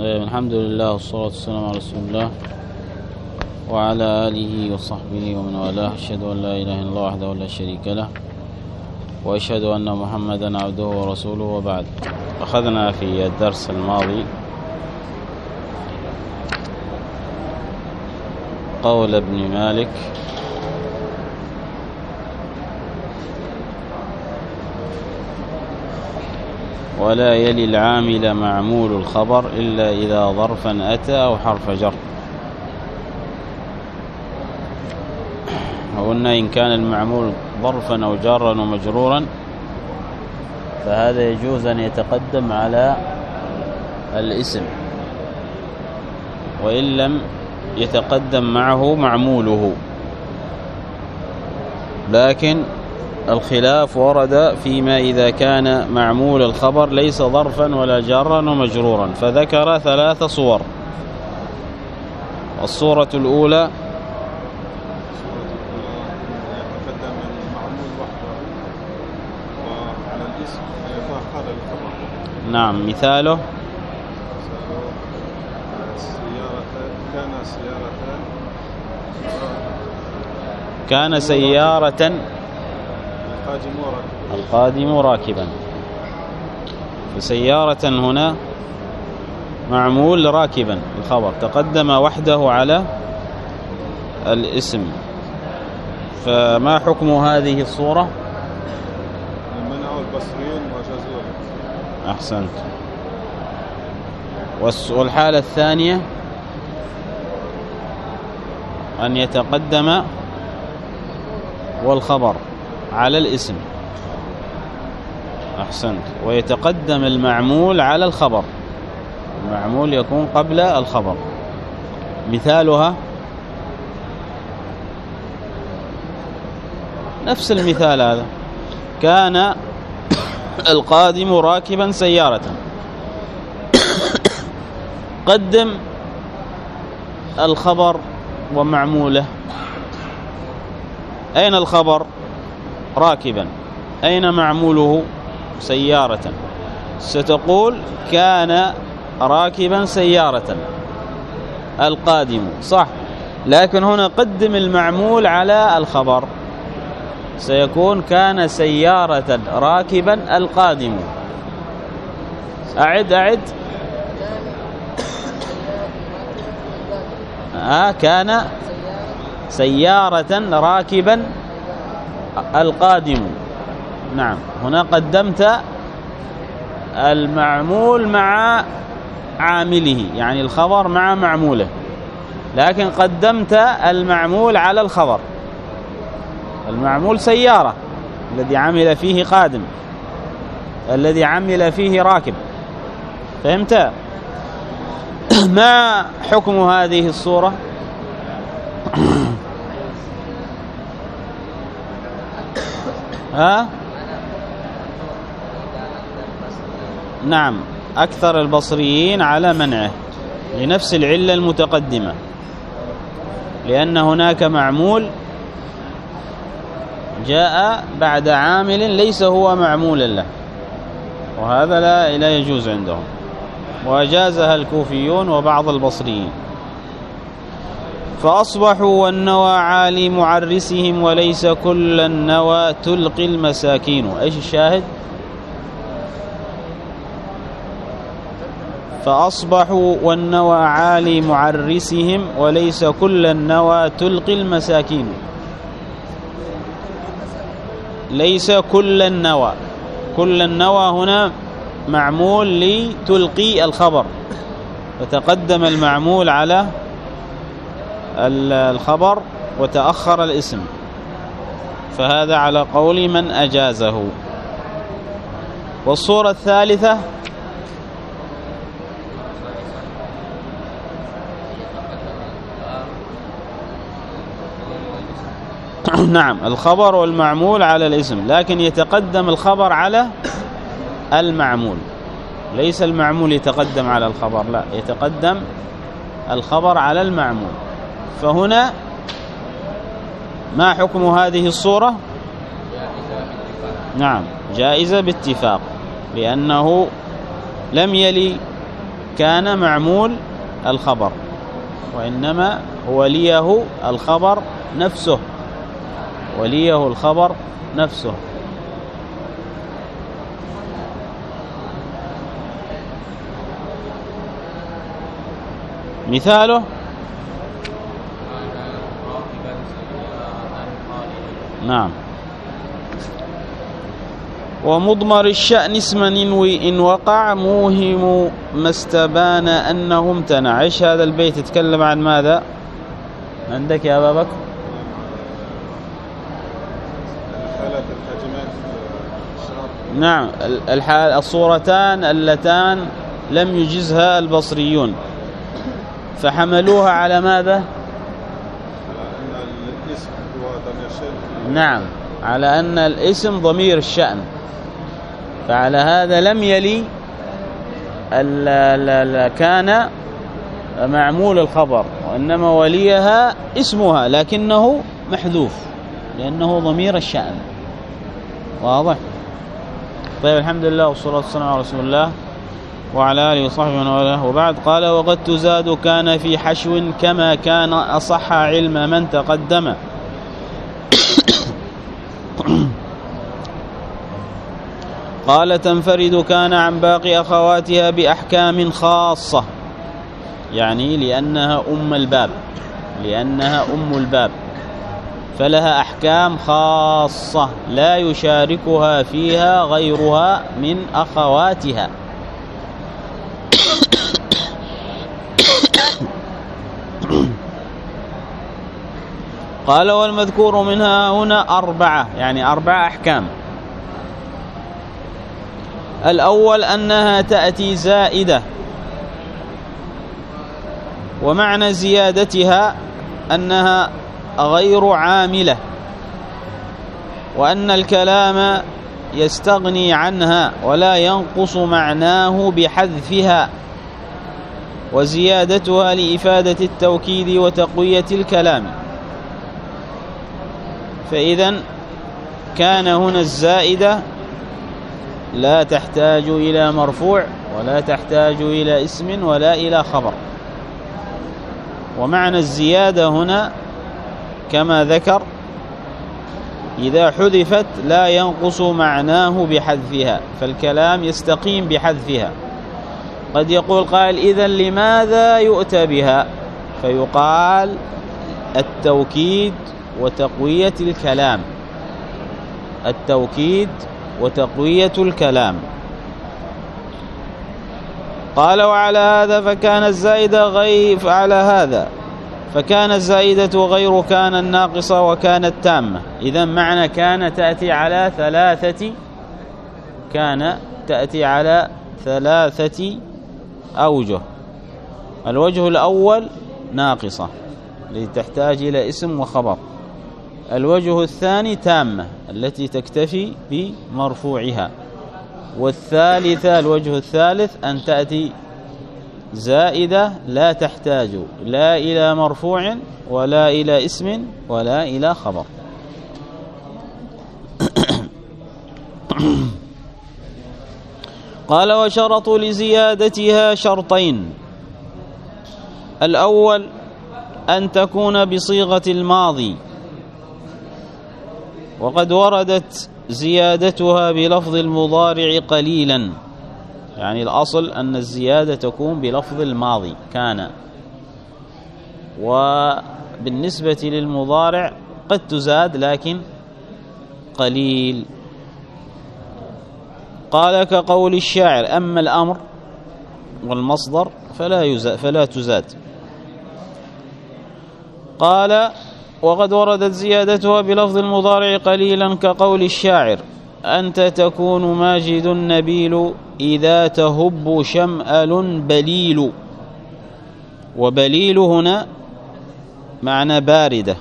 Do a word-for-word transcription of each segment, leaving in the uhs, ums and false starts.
الحمد لله والصلاة والسلام على رسول الله وعلى آله وصحبه ومن والاه. أشهد أن لا إله إلا الله وحده لا شريك له، وأشهد أن محمدا عبده ورسوله، وبعد. أخذنا في الدرس الماضي قول ابن مالك ولا يلي العامل معمول الخبر إلا إذا ظرفا أتى أو حرف جر. وقلنا إن كان المعمول ظرفا أو جارا ومجرورا فهذا يجوز أن يتقدم على الاسم، وإن لم يتقدم معه معموله. لكن الخلاف ورد فيما إذا كان معمول الخبر ليس ظرفا ولا جارا ومجرورا، فذكر ثلاث صور. الصورة الأولى نعم، مثاله كان سيارة القادم راكبا، فسيارة هنا معمول راكبا الخبر تقدم وحده على الاسم. فما حكم هذه الصورة؟ منعه البصريين وجازوه. أحسنت. والحالة الثانية أن يتقدم والخبر على الاسم. أحسنت. ويتقدم المعمول على الخبر، المعمول يكون قبل الخبر. مثالها نفس المثال هذا، كان القادم راكبا سيارة. قدم الخبر ومعموله. أين الخبر؟ راكبا. أين معموله؟ سيارة. ستقول كان راكبا سيارة القادم، صح، لكن هنا قدم المعمول على الخبر، سيكون كان سيارة راكبا القادم. أعد أعد آه كان سيارة راكبا القادم. نعم، هنا قدمت المعمول مع عامله، يعني الخبر مع معموله، لكن قدمت المعمول على الخبر. المعمول سيارة الذي عمل فيه قادم، الذي عمل فيه راكب. فهمت؟ ما حكم هذه الصورة؟ ها؟ نعم، أكثر البصريين على منعه لنفس العلة المتقدمة، لأن هناك معمول جاء بعد عامل ليس هو معمولا له، وهذا لا لا يجوز عندهم، وأجازها الكوفيون وبعض البصريين. فأصبحوا والنوى عالي معرسهم وليس كل النوى تلقي المساكين. ايش الشاهد؟ فأصبحوا والنوى عالي معرسهم وليس كل النوى تلقي المساكين. ليس كل النوى، كل النوى هنا معمول لتلقي الخبر، فتقدم المعمول على الخبر وتأخر الاسم، فهذا على قول من أجازه. والصورة الثالثة نعم، الخبر والمعمول على الاسم، لكن يتقدم الخبر على المعمول، ليس المعمول يتقدم على الخبر، لا، يتقدم الخبر على المعمول. فهنا ما حكم هذه الصورة؟ نعم، جائزة باتفاق، لأنه لم يلي كان معمول الخبر، وإنما وليه الخبر نفسه، وليه الخبر نفسه. مثاله نعم. ومضمر الشأن اسما إن وقع موهم ما استبان أنه امتنع. ايش هذا البيت يتكلم عن ماذا عندك يا أبا بكر؟ الحالات الحاجمات الشعر. نعم، الحال الصورتان اللتان لم يجزها البصريون فحملوها على ماذا؟ على أن الاسم هو ضمير الشأن. نعم، على أن الاسم ضمير الشأن، فعلى هذا لم يلي ال ال كان معمول الخبر، وإنما وليها اسمها لكنه محذوف لأنه ضمير الشأن. واضح؟ طيب، الحمد لله والصلاة والسلام على رسول الله وعلى آله وصحبه ومن والاه. وبعد، قال: وقد تزاد كان في حشو كما كان أصح علم من تقدم. قال: تنفرد كان عن باقي أخواتها بأحكام خاصة، يعني لأنها أم الباب، لأنها أم الباب فلها أحكام خاصة لا يشاركها فيها غيرها من أخواتها. قال: والمذكور منها هنا أربعة، يعني أربع أحكام. الأول أنها تأتي زائدة، ومعنى زيادتها أنها غير عاملة، وأن الكلام يستغني عنها ولا ينقص معناه بحذفها، وزيادتها لإفادة التوكيد وتقوية الكلام. فإذن كان هنا الزائدة لا تحتاج إلى مرفوع ولا تحتاج إلى اسم ولا إلى خبر. ومعنى الزيادة هنا كما ذكر إذا حذفت لا ينقص معناه بحذفها، فالكلام يستقيم بحذفها. قد يقول قائل: إذن لماذا يؤتى بها؟ فيقال: التوكيد وتقوية الكلام، التوكيد وتقوية الكلام. قال: وعلى هذا فكان الزائدة غير فعلى هذا فكان الزائدة غير كان الناقصة وكانت تامة. إذن معنى كان تأتي على ثلاثة كان تأتي على ثلاثة أوجه. الوجه الأول ناقصة لتحتاج إلى اسم وخبر. الوجه الثاني تامة التي تكتفي بمرفوعها. والثالثة الوجه الثالث أن تأتي زائدة لا تحتاج لا إلى مرفوع ولا إلى اسم ولا إلى خبر. قال: وشرطوا لزيادتها شرطين. الأول أن تكون بصيغة الماضي، وقد وردت زيادتها بلفظ المضارع قليلا، يعني الأصل أن الزيادة تكون بلفظ الماضي كان، وبالنسبة للمضارع قد تزاد لكن قليل. قال: كقول الشاعر: أما الأمر والمصدر فلا يزاد فلا تزاد. قال: وقد وردت زيادتها بلفظ المضارع قليلا كقول الشاعر: أنت تكون ماجد نبيل إذا تهب شمأل بليل. وبليل هنا معنى باردة،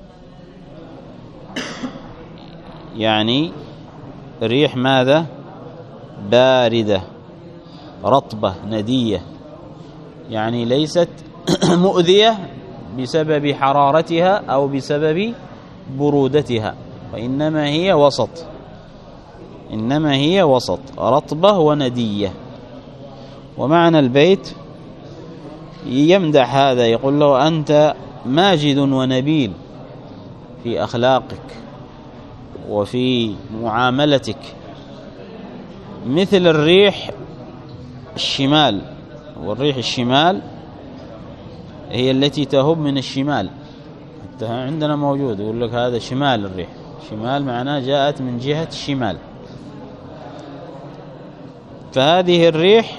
يعني ريح ماذا؟ باردة رطبة ندية، يعني ليست مؤذية بسبب حرارتها أو بسبب برودتها، وإنما هي وسط، إنما هي وسط رطبة وندية. ومعنى البيت يمدح هذا، يقول له أنت ماجد ونبيل في أخلاقك وفي معاملتك، مثل الريح الشمال. والريح الشمال هي التي تهب من الشمال، حتى عندنا موجود يقول لك هذا شمال الريح. شمال معناه جاءت من جهة الشمال. فهذه الريح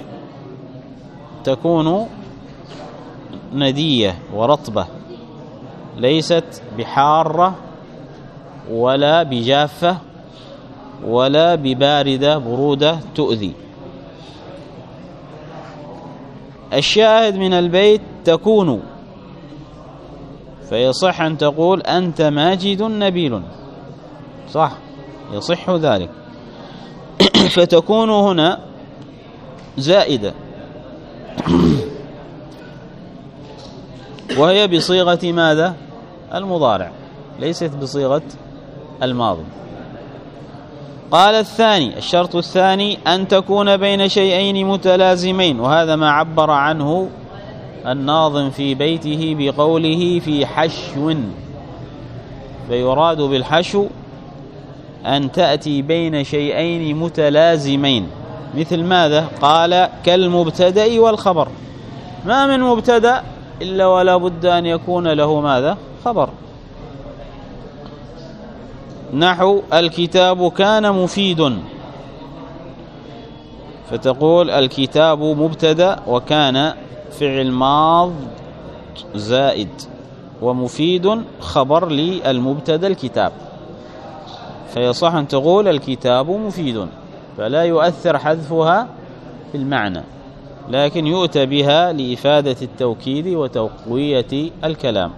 تكون ندية ورطبة، ليست بحارة ولا بجافة ولا بباردة برودة تؤذي. الشاهد من البيت تكون، فيصح أن تقول أنت ماجد نبيل، صح، يصح ذلك. فتكون هنا زائدة، وهي بصيغة ماذا؟ المضارع، ليست بصيغة الماضي. قال الثاني، الشرط الثاني أن تكون بين شيئين متلازمين، وهذا ما عبر عنه الناظم في بيته بقوله في حشو. فيراد بالحشو أن تأتي بين شيئين متلازمين، مثل ماذا؟ قال كالمبتدأ والخبر. ما من مبتدأ إلا ولا بد أن يكون له ماذا؟ خبر. نحو الكتاب كان مفيد، فتقول الكتاب مبتدأ وكان فعل ماض زائد، ومفيد خبر للمبتدأ الكتاب، فيصح أن تقول الكتاب مفيد، فلا يؤثر حذفها في المعنى، لكن يؤتى بها لإفادة التوكيد وتقوية الكلام.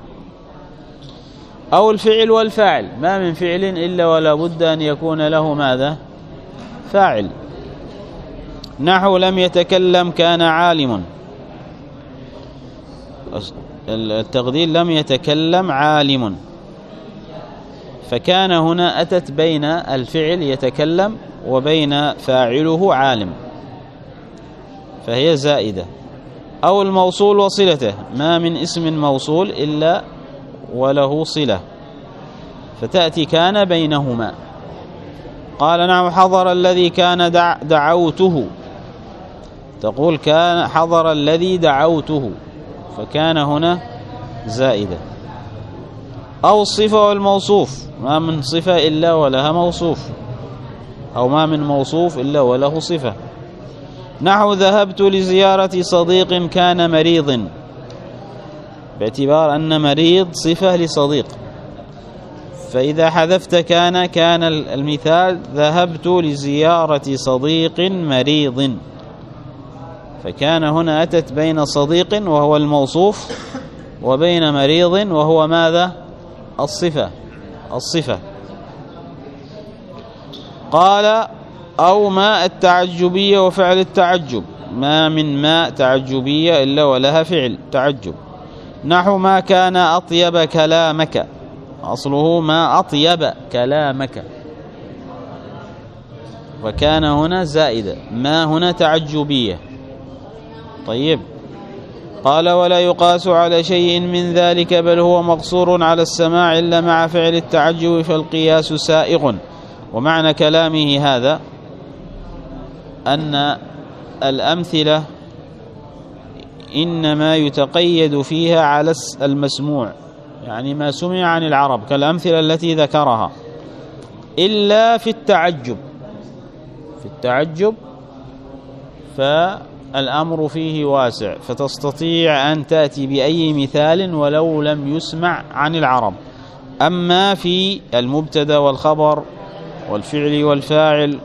أو الفعل والفاعل، ما من فعل إلا ولا بد أن يكون له ماذا؟ فاعل. نحو لم يتكلم كان عالم، التقدير لم يتكلم عالم، فكان هنا أتت بين الفعل يتكلم وبين فاعله عالم، فهي زائدة. أو الموصول وصلته، ما من اسم موصول إلا وله صلة، فتأتي كان بينهما. قال نعم حضر الذي كان دع دعوته، تقول كان حضر الذي دعوته، فكان هنا زائدة. أو الصفة والموصوف، ما من صفة إلا ولها موصوف، أو ما من موصوف إلا وله صفة. نحو ذهبت لزيارة صديق كان مريض، باعتبار أن مريض صفة لصديق، فإذا حذفت كان كان المثال ذهبت لزيارة صديق مريض، فكان هنا أتت بين صديق وهو الموصوف وبين مريض وهو ماذا؟ الصفة الصفة قال أو ماء التعجبية وفعل التعجب، ما من ماء تعجبية إلا ولها فعل تعجب. نحو ما كان أطيب كلامك، أصله ما أطيب كلامك، وكان هنا زائدة، ما هنا تعجبية. طيب، قال ولا يقاس على شيء من ذلك بل هو مقصور على السماع إلا مع فعل التعجب فالقياس سائغ. ومعنى كلامه هذا أن الأمثلة إنما يتقيد فيها على المسموع، يعني ما سمع عن العرب كالأمثلة التي ذكرها، إلا في التعجب. في التعجب فالأمر فيه واسع، فتستطيع أن تأتي بأي مثال ولو لم يسمع عن العرب. أما في المبتدأ والخبر والفعل والفاعل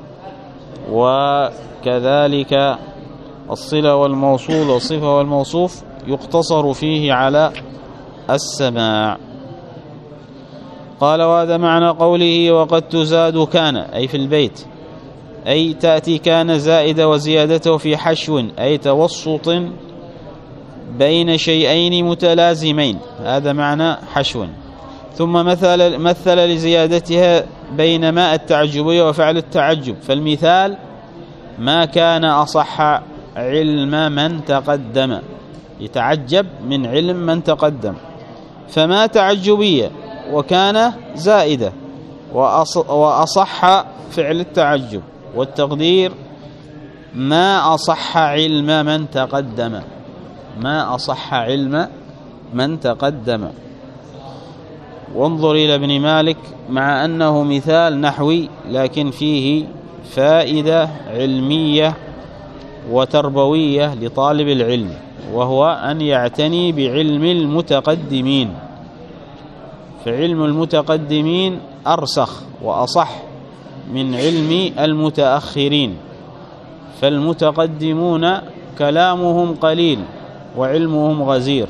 وكذلك الصلة والموصول والصفة والموصوف يقتصر فيه على السماع. قال وهذا معنى قوله وقد تزاد كان، أي في البيت، أي تأتي كان زائدة وزيادته في حشو، أي توسط بين شيئين متلازمين، هذا معنى حشو. ثم مثل, مثل لزيادتها بين ماء التعجبية وفعل التعجب، فالمثال ما كان أصح علم من تقدم، يتعجب من علم من تقدم. فما تعجبية وكان زائدة وأصح فعل التعجب، والتقدير ما أصح علم من تقدم، ما أصح علم من تقدم. وانظر إلى ابن مالك، مع أنه مثال نحوي لكن فيه فائدة علمية وتربوية لطالب العلم، وهو أن يعتني بعلم المتقدمين، فعلم المتقدمين أرسخ وأصح من علم المتأخرين. فالمتقدمون كلامهم قليل وعلمهم غزير،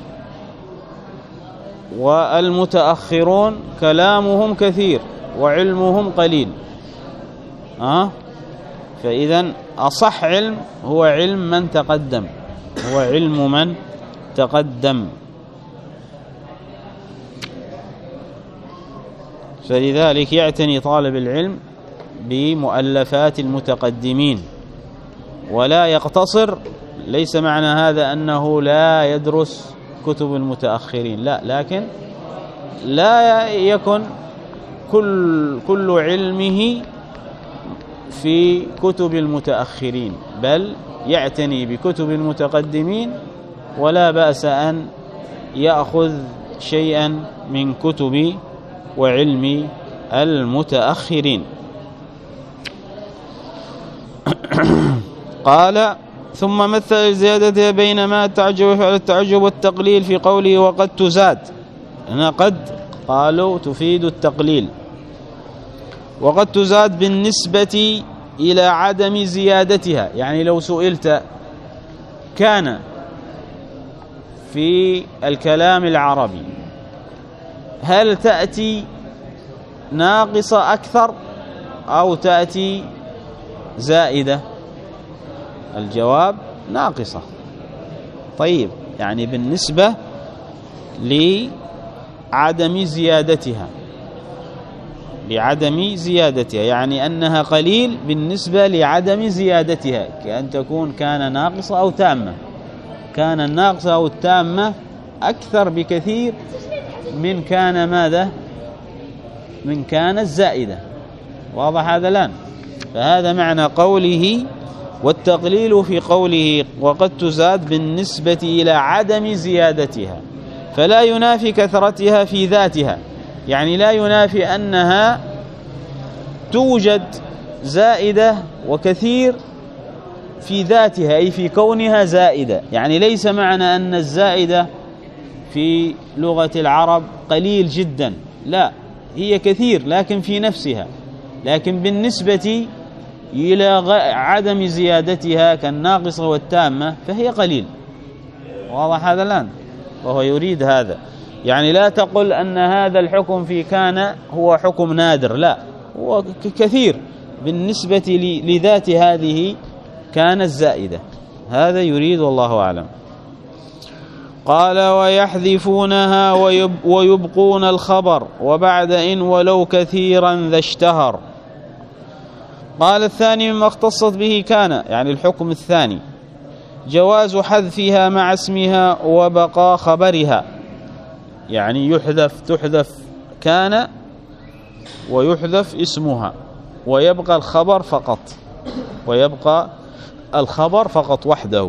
والمتأخرون كلامهم كثير وعلمهم قليل. أه؟ فإذا أصح علم هو علم من تقدم، هو علم من تقدم. فلذلك يعتني طالب العلم بمؤلفات المتقدمين ولا يقتصر. ليس معنى هذا أنه لا يدرس كتب المتأخرين، لا، لكن لا يكن كل كل علمه في كتب المتأخرين، بل يعتني بكتب المتقدمين، ولا بأس أن يأخذ شيئا من كتب وعلم المتأخرين. قال: ثم مثل زيادتها بين ما التعجب فعل التعجب والتقليل في قوله وقد تزاد. هنا قد قالوا تفيد التقليل، وقد تزاد بالنسبة إلى عدم زيادتها. يعني لو سئلت كان في الكلام العربي هل تأتي ناقصة أكثر أو تأتي زائدة؟ الجواب ناقصة. طيب، يعني بالنسبة لعدم زيادتها، لعدم زيادتها، يعني أنها قليل بالنسبة لعدم زيادتها، كأن تكون كان ناقصة أو تامة. كان الناقصة أو التامة أكثر بكثير من كان ماذا؟ من كان الزائدة. واضح هذا الآن؟ فهذا معنى قوله والتقليل في قوله وقد تزاد بالنسبة إلى عدم زيادتها، فلا ينافي كثرتها في ذاتها، يعني لا ينافي أنها توجد زائدة وكثير في ذاتها، أي في كونها زائدة. يعني ليس معنى أن الزائدة في لغة العرب قليل جدا، لا، هي كثير لكن في نفسها، لكن بالنسبة إلى عدم زيادتها كالناقصة والتامة فهي قليل. واضح هذا الآن؟ وهو يريد هذا، يعني لا تقل أن هذا الحكم في كان هو حكم نادر، لا، هو كثير بالنسبة لذات هذه كان الزائدة. هذا يريد، والله أعلم. قال: ويحذفونها ويبقون الخبر وبعد إن ولو كثيرا ذا اشتهر. قال: الثاني مما اختصت به كان، يعني الحكم الثاني، جواز حذفها مع اسمها وبقى خبرها، يعني يحذف تحذف كان ويحذف اسمها ويبقى الخبر فقط، ويبقى الخبر فقط وحده.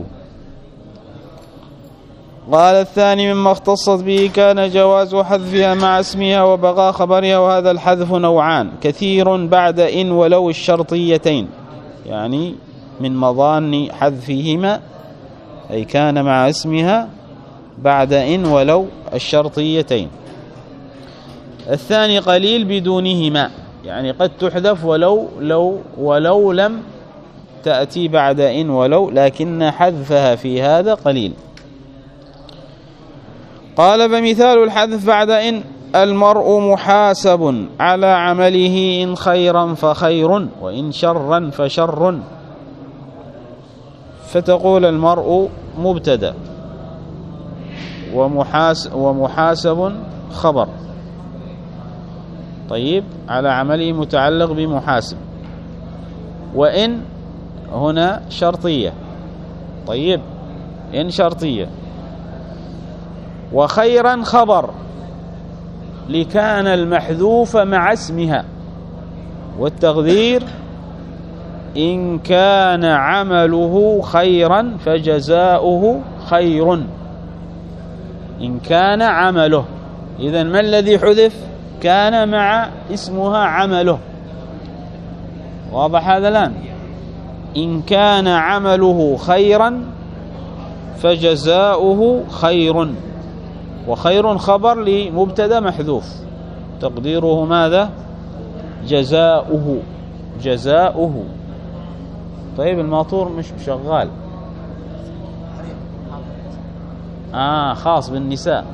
قال: الثاني مما اختصت به كان جواز حذفها مع اسمها وبقى خبرها، وهذا الحذف نوعان: كثير بعد إن ولو الشرطيتين، يعني من مظان حذفهما، أي كان مع اسمها بعد إن ولو الشرطيتين. الثاني قليل بدونهما، يعني قد تحذف ولو لو ولو لم تأتي بعد إن ولو، لكن حذفها في هذا قليل. قال: فمثال الحذف بعد إن: المرء محاسب على عمله إن خيرا فخير وإن شرا فشر. فتقول المرء مبتدأ ومحاسب خبر، طيب، على عمله متعلق بمحاسب، وإن هنا شرطية، طيب، إن شرطية، وخيرا خبر لكان المحذوف مع اسمها، والتقدير إن كان عمله خيرا فجزاؤه خير. إن كان عمله، إذن ما الذي حذف؟ كان مع اسمها عمله. واضح هذا الآن؟ إن كان عمله خيرا فجزاؤه خير، وخير خبر لمبتدا محذوف تقديره ماذا؟ جزاؤه. جزاؤه. طيب الماطور مش شغال. آه خاص بالنساء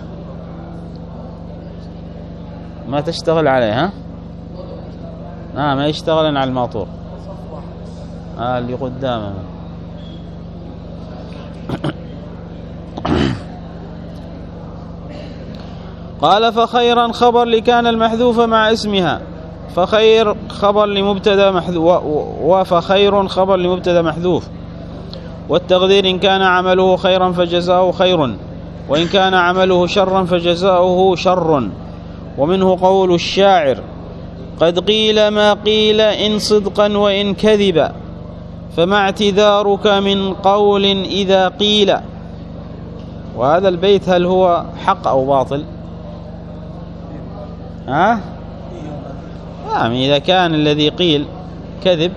ما تشتغل عليه. ها آه ما يشتغل على الماطور. آه اللي قدامه. قال فخيرا خبر لكان المحذوف مع اسمها، فخير خبر لمبتدا محذوف، وفخير خبر لمبتدا محذوف، والتقدير إن كان عمله خيرا فجزاؤه خير، وإن كان عمله شرا فجزاؤه شر. ومنه قول الشاعر: قد قيل ما قيل إن صدقا وإن كذبا، فما اعتذارك من قول إذا قيل. وهذا البيت هل هو حق أو باطل؟ ها؟ يعني إذا كان الذي قيل كذب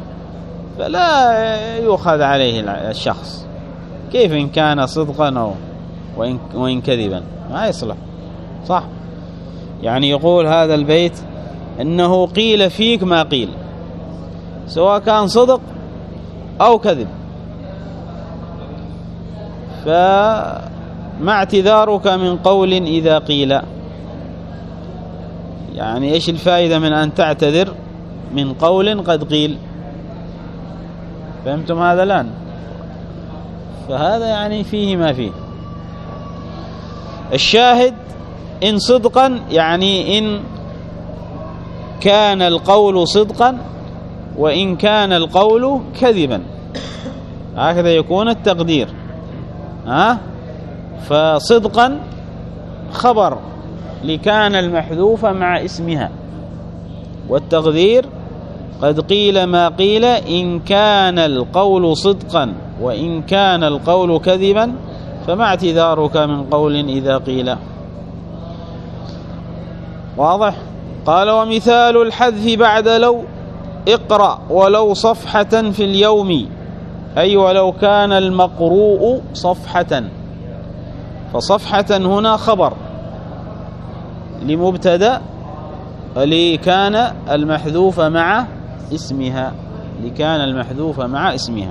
فلا يؤخذ عليه الشخص، كيف إن كان صدقا أو وإن, وإن كذبا؟ ما يصلح. صح؟ يعني يقول هذا البيت إنه قيل فيك ما قيل، سواء كان صدق أو كذب، فما اعتذارك من قول إذا قيل؟ يعني إيش الفائدة من أن تعتذر من قول قد قيل؟ فهمتم هذا الآن؟ فهذا يعني فيه ما فيه. الشاهد إن صدقا يعني إن كان القول صدقا وإن كان القول كذبا، هكذا يكون التقدير. ها؟ فصدقا خبر لكان المحذوف مع اسمها، والتقدير قد قيل ما قيل إن كان القول صدقا وإن كان القول كذبا، فما اعتذارك من قول إذا قيل. واضح؟ قال ومثال الحذف بعد لو: اقرأ ولو صفحة في اليوم، أي ولو كان المقروء صفحة. فصفحة هنا خبر لمبتدا لكان المحذوف مع اسمها، لكان المحذوف مع اسمها.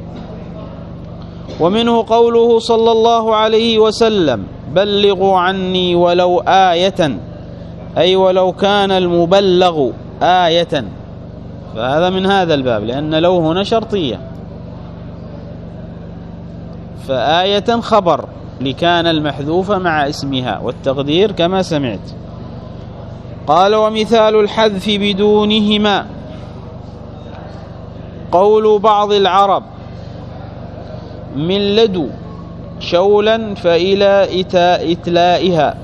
ومنه قوله صلى الله عليه وسلم: بلغوا عني ولو آية، أي ولو كان المبلغ آية. فهذا من هذا الباب، لأن لو هنا شرطية، فآية خبر لكان المحذوف مع اسمها، والتقدير كما سمعت. قال ومثال الحذف بدونهما قول بعض العرب: من لدو شولا فإلى إتلائها،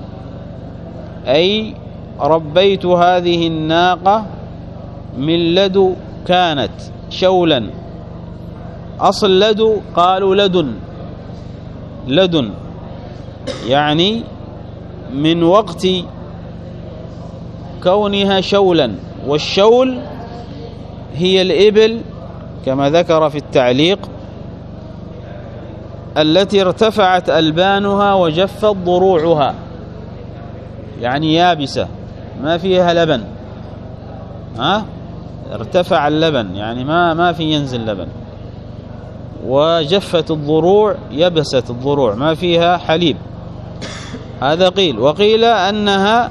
أي ربيت هذه الناقة من لدو كانت شولا. أصل لدو قالوا لدن، لدن يعني من وقت كونها شولا، والشول هي الإبل كما ذكر في التعليق التي ارتفعت ألبانها وجفت ضروعها، يعني يابسة ما فيها لبن. ها؟ ارتفع اللبن يعني ما ما في ينزل لبن، وجفت الضروع يبست الضروع ما فيها حليب. هذا قيل. وقيل أنها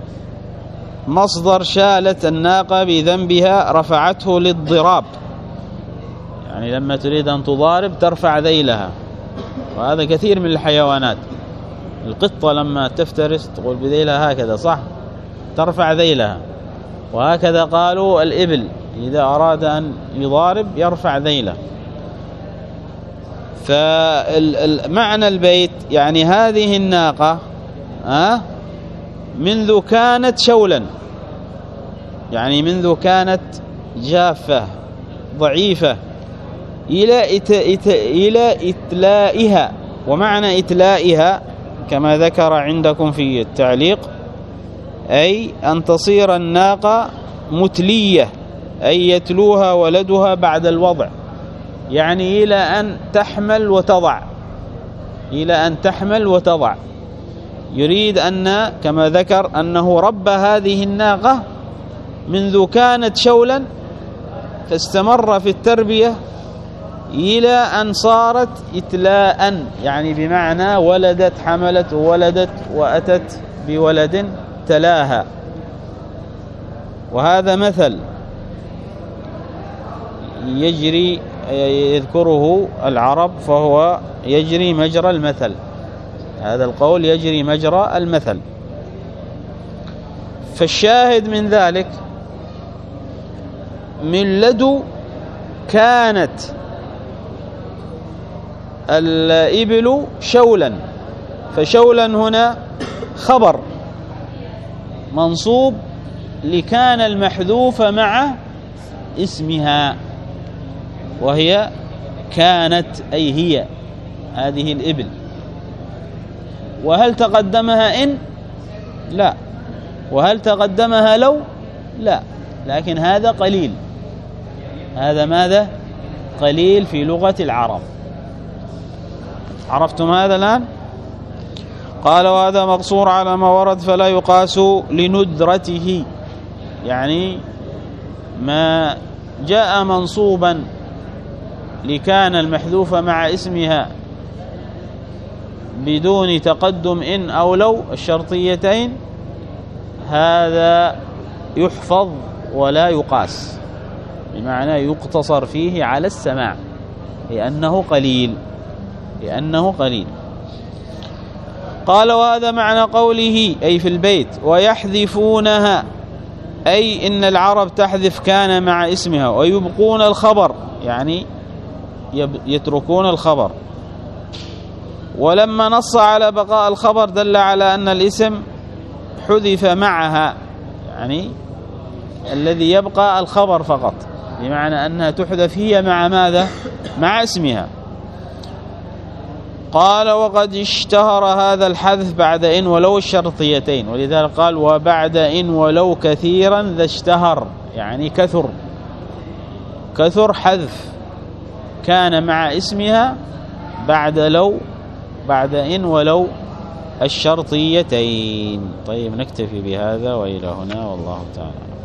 مصدر شالت الناقة بذنبها رفعته للضراب، يعني لما تريد أن تضارب ترفع ذيلها. وهذا كثير من الحيوانات، القطة لما تفترس تقول بذيلها هكذا، صح؟ ترفع ذيلها. وهكذا قالوا الإبل إذا أراد أن يضارب يرفع ذيله. فمعنى البيت يعني هذه الناقة أه منذ كانت شولا، يعني منذ كانت جافة ضعيفة إلى إت إت إلى إتلائها. ومعنى إتلائها كما ذكر عندكم في التعليق أي أن تصير الناقة متلية، أي يتلوها ولدها بعد الوضع، يعني إلى أن تحمل وتضع، إلى أن تحمل وتضع. يريد أن كما ذكر أنه ربى هذه الناقة منذ كانت شولا، فاستمر في التربية إلى أن صارت إتلاء، يعني بمعنى ولدت، حملت وولدت وأتت بولد تلاها. وهذا مثل يجري يذكره العرب، فهو يجري مجرى المثل، هذا القول يجري مجرى المثل. فالشاهد من ذلك من لدو كانت الإبل شولا، فشولا هنا خبر منصوب لكان المحذوف مع اسمها، وهي كانت أي هي هذه الإبل. وهل تقدمها إن؟ لا. وهل تقدمها لو؟ لا. لكن هذا قليل، هذا ماذا؟ قليل في لغة العرب. عرفتم هذا الآن؟ قال وهذا مقصور على ما ورد فلا يقاس لندرته، يعني ما جاء منصوبا لكان المحذوف مع اسمها بدون تقدم إن أو لو الشرطيتين، هذا يحفظ ولا يقاس، بمعنى يقتصر فيه على السماع لأنه قليل، لأنه قليل. قال وهذا معنى قوله أي في البيت ويحذفونها، أي إن العرب تحذف كان مع اسمها ويبقون الخبر، يعني يتركون الخبر. ولما نص على بقاء الخبر دل على أن الاسم حذف معها، يعني الذي يبقى الخبر فقط، بمعنى أنها تحذف هي مع ماذا؟ مع اسمها. قال وقد اشتهر هذا الحذف بعد إن ولو الشرطيتين، ولذلك قال وبعد إن ولو كثيرا ذا اشتهر، يعني كثر كثر حذف كان مع اسمها بعد لو بعد إن ولو الشرطيتين. طيب نكتفي بهذا وإلى هنا، والله تعالى.